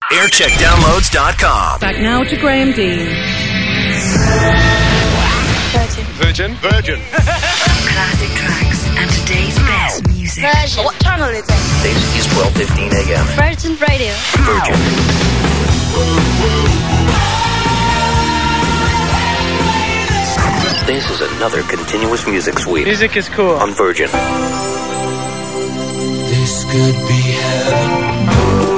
Aircheckdownloads.com. Back now to Graham Dean. Virgin. Classic tracks and today's best music. Virgin. What channel is it? This is 12:15 a.m. Virgin Radio. Virgin. This is another continuous music suite. Music is cool. On Virgin. This could be heaven.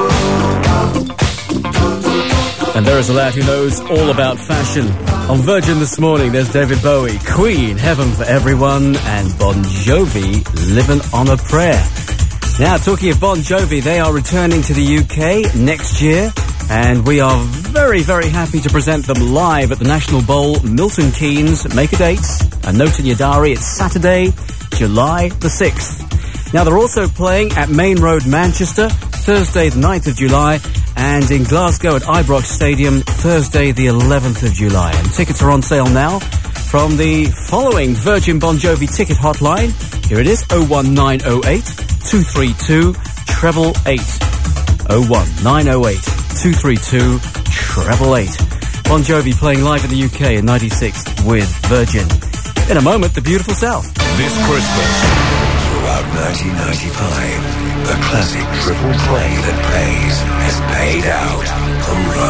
And there is a lad who knows all about fashion. On Virgin this morning, there's David Bowie, Queen, Heaven for Everyone, and Bon Jovi, Living on a Prayer. Now, talking of Bon Jovi, they are returning to the UK next year, and we are very, very happy to present them live at the National Bowl, Milton Keynes. Make a date, a note in your diary. It's Saturday, July the 6th. Now, they're also playing at Main Road, Manchester, Thursday the 9th of July, and in Glasgow at Ibrox Stadium, Thursday the 11th of July. And tickets are on sale now from the following Virgin Bon Jovi ticket hotline. Here it is, 01908 232 888. 01908 232 888. Bon Jovi playing live in the UK in 96 with Virgin. In a moment, the beautiful South. This Christmas. Throughout 1995, the classic triple play that pays has paid out over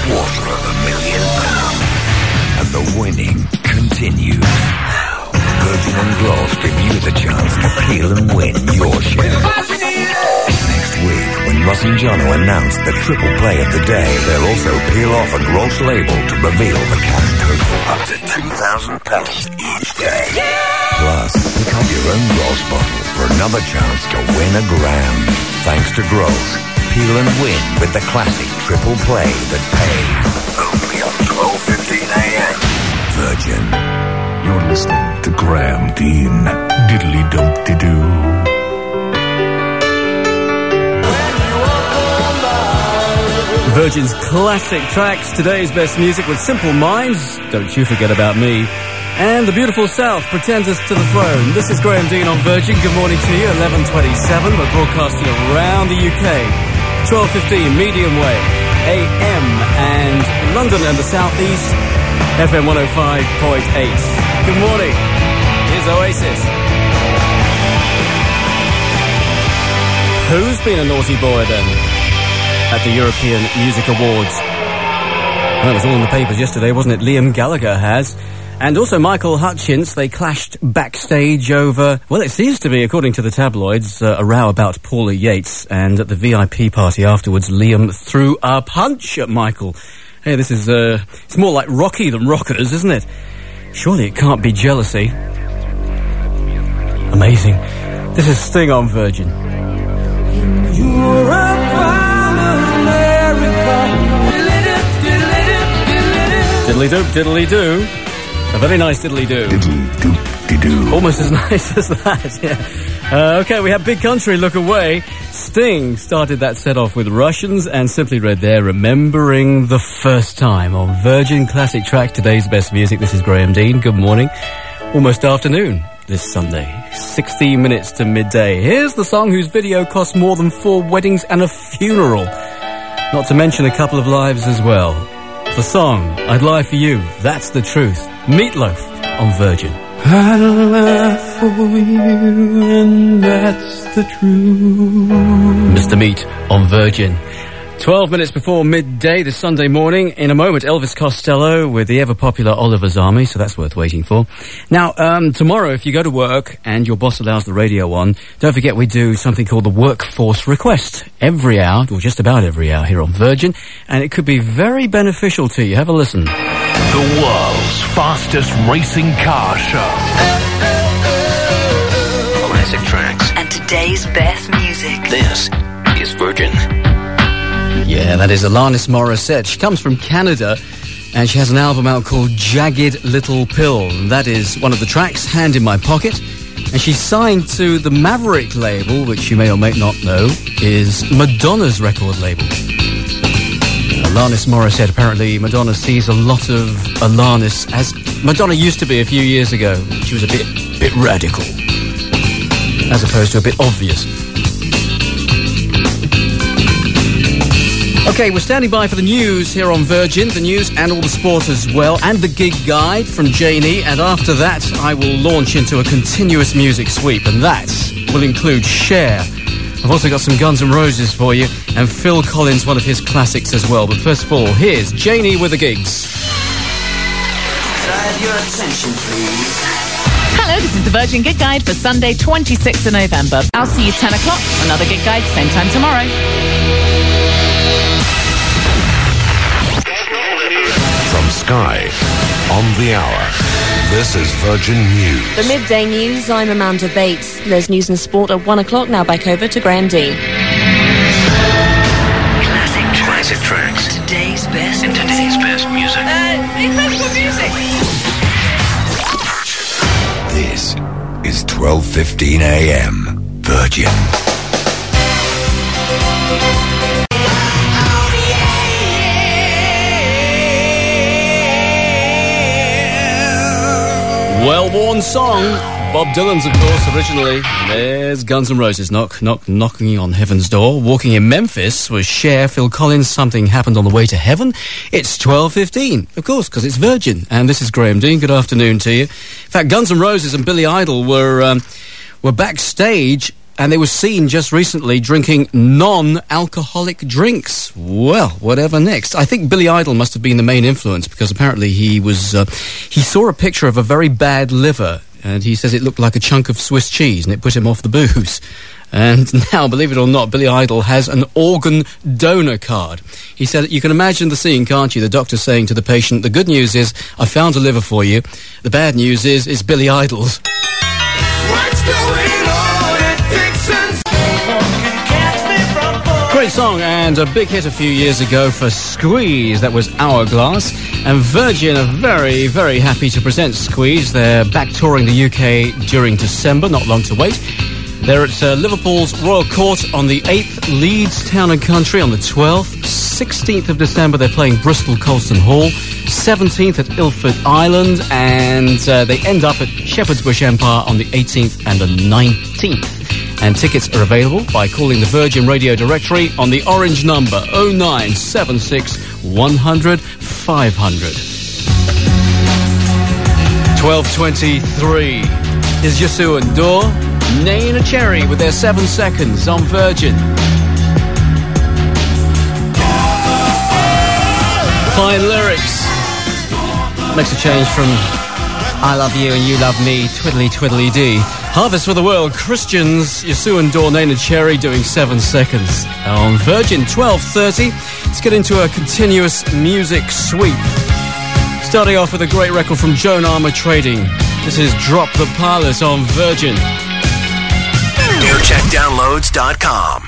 £250,000. And the winning continues. Now, Virgin and Gloss give you the chance to peel and win your share. Next week, when Ross and Jono announce the triple play of the day, they'll also peel off a Gross label to reveal the cash total up to £2,000 each day. Plus, pick up your own Gross bottle for another chance to win £1,000. Thanks to Gross, peel and win with the classic triple play that pays. Only on 12:15 a.m. Virgin. You're listening to Graham Dean. Diddly-dum-de-doo. Virgin's classic tracks, today's best music with Simple Minds, Don't You Forget About Me, and the beautiful South, Pretenders to the Throne. This is Graham Dean on Virgin. Good morning to you, 11:27. We're broadcasting around the UK, 12:15 medium wave, AM, and London and the South East, FM 105.8. Good morning. Here's Oasis. Who's been a naughty boy then? At the European Music Awards. Well, it was all in the papers yesterday, wasn't it? Liam Gallagher has. And also Michael Hutchence. They clashed backstage over, well, it seems to be, according to the tabloids, a row about Paula Yates. And at the VIP party afterwards, Liam threw a punch at Michael. Hey, this is, it's more like Rocky than Rockers, isn't it? Surely it can't be jealousy. Amazing. This is Sting on Virgin. Diddly-doop, diddly-doo. A very nice diddly-doo. Diddly-doop-de-doo. Almost as nice as that, yeah. Okay, we have Big Country, Look Away. Sting started that set off with Russians and simply read there, Remembering the First Time on Virgin Classic Track, today's best music. This is Graham Dean. Good morning. Almost afternoon this Sunday. 16 minutes to midday. Here's the song whose video cost more than 4 weddings and a funeral. Not to mention a couple of lives as well. The song, I'd Lie For You, That's the Truth. Meatloaf on Virgin. I'd lie for you, and that's the truth. Mr. Meat on Virgin. 12 minutes before midday this Sunday morning. In a moment, Elvis Costello with the ever-popular Oliver's Army, so that's worth waiting for. Now, tomorrow, if you go to work and your boss allows the radio on, don't forget we do something called the Workforce Request every hour, or just about every hour here on Virgin, and it could be very beneficial to you. Have a listen. The world's fastest racing car show. Classic tracks. And today's best music. This is Virgin. Yeah, that is Alanis Morissette. She comes from Canada, and she has an album out called Jagged Little Pill. And that is one of the tracks, Hand in My Pocket. And she's signed to the Maverick label, which you may or may not know, is Madonna's record label. Alanis Morissette, apparently Madonna sees a lot of Alanis as Madonna used to be a few years ago. She was a bit radical, as opposed to a bit obvious. Okay, we're standing by for the news here on Virgin, the news and all the sport as well, and the gig guide from Janie, and after that I will launch into a continuous music sweep, and that will include Cher. I've also got some Guns N' Roses for you, and Phil Collins, one of his classics as well. But first of all, here's Janie with the gigs. Could I have your attention, please? Hello, this is the Virgin Gig Guide for Sunday, 26th of November. I'll see you 10 o'clock. Another gig guide, same time tomorrow. From Sky, on the hour, this is Virgin News. For midday news, I'm Amanda Bates. There's news and sport at 1 o'clock. Now back over to Graham Dean. Classic tracks. Today's best music. This is 12:15 a.m. Virgin. Well-worn song. Bob Dylan's, of course, originally. There's Guns N' Roses, knocking on heaven's door. Walking in Memphis was Cher, Phil Collins, Something Happened on the Way to Heaven. It's 12:15, of course, because it's Virgin. And this is Graham Dean. Good afternoon to you. In fact, Guns N' Roses and Billy Idol were backstage, and they were seen just recently drinking non-alcoholic drinks. Well, whatever next? I think Billy Idol must have been the main influence, because apparently he saw a picture of a very bad liver, and he says it looked like a chunk of Swiss cheese, and it put him off the booze. And now, believe it or not, Billy Idol has an organ donor card. He said, you can imagine the scene, can't you? The doctor saying to the patient, the good news is, I found a liver for you. The bad news is, it's Billy Idol's. What's going on at Dixon's? Great song, and a big hit a few years ago for Squeeze. That was Hourglass. And Virgin are very, very happy to present Squeeze. They're back touring the UK during December, not long to wait. They're at Liverpool's Royal Court on the 8th, Leeds Town and Country on the 12th, 16th of December they're playing Bristol Colston Hall, 17th at Ilford Island, and they end up at Shepherd's Bush Empire on the 18th and the 19th. And tickets are available by calling the Virgin Radio directory on the orange number 0976 100 500. 12:23 is Yasu and Dor, Neneh Cherry with their 7 seconds on Virgin. Fine lyrics. Makes a change from I love you and you love me, twiddly twiddly dee. Harvest for the World, Christians, Yasu and Dor, Neneh Cherry doing 7 seconds on Virgin. 12:30. Let's get into a continuous music sweep. Starting off with a great record from Joan Armour Trading. This is Drop the Pilot on Virgin. NewCheckDownloads.com.